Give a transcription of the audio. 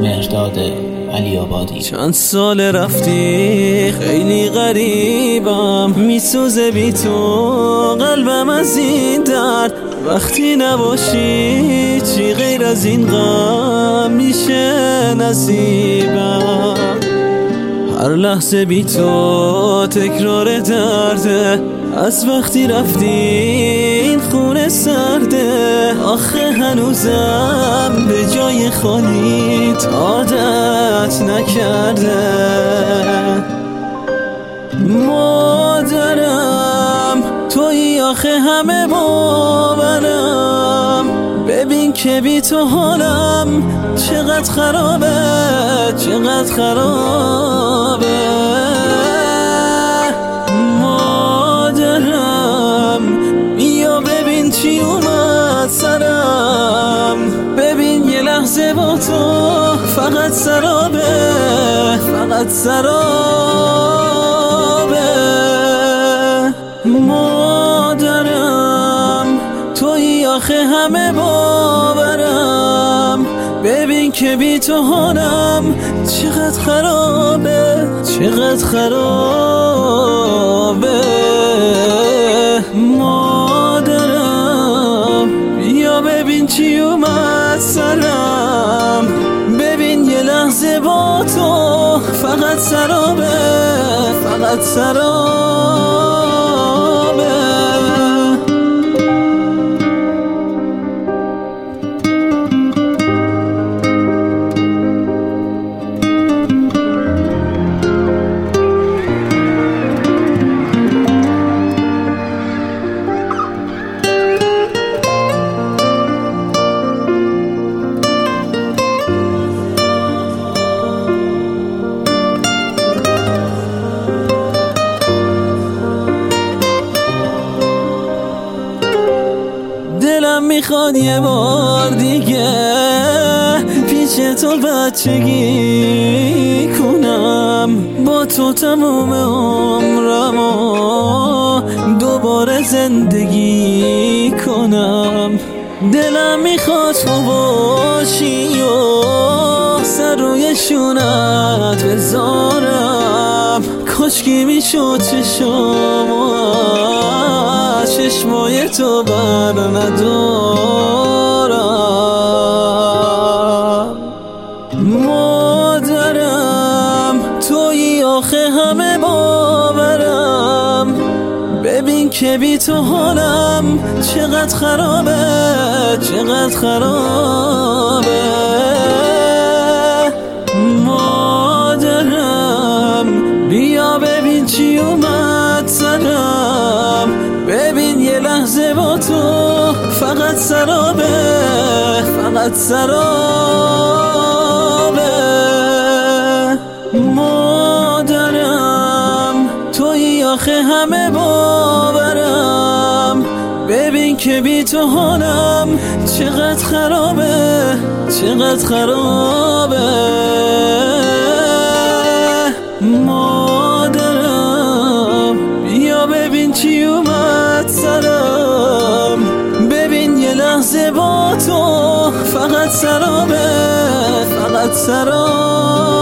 مهرداد علی‌آبادی. چند سال رفتی خیلی غریبم، میسوزه بی تو قلبم از این درد. وقتی نباشی چی غیر از این غم میشه نصیبم. هر لحظه بی تو تکرار درده، از وقتی رفتی این خونه سرده. آخه هنوزم به جای خالیت عادت نکرده. مادرم تویی آخه همه باورم، ببین که بی تو حالم چقدر خرابه، چقدر خرابه. مادرم بیا ببین چی اومد سرم، ببین یه لحظه با تو فقط سرابه، فقط سرابه. مادرم تویی آخه همه باورم، ببین که بی تو حالم چقدر خرابه، چقدر خرابه. مادرم بیا ببین چی اومد سرم، ببین یه لحظه با تو فقط سرابه، فقط سرابه. دلم میخواد یه بار دیگه پیش تو بچگی کنم، با تو تموم عمرمو دوباره زندگی کنم. دلم میخواد تو باشی و سر روی شونت بذارم، کاشکی میشد چشمای تو بر ندارم. مادرم تویی آخه همه باورم، ببین که بی تو حالم چقدر خرابه، چقدر خرابه. مادرم بیا ببین چی اومد سرم، ببین یه لحظه با تو فقط سرابه، فقط سرابه. مادرم تویی آخه همه باورم، ببین که بی تو حالم چقدر خرابه، چقدر خرابه. مادرم بیا ببین چی اومد سرم، ببین یه لحظه با تو فقط سرابه، فقط سرابه.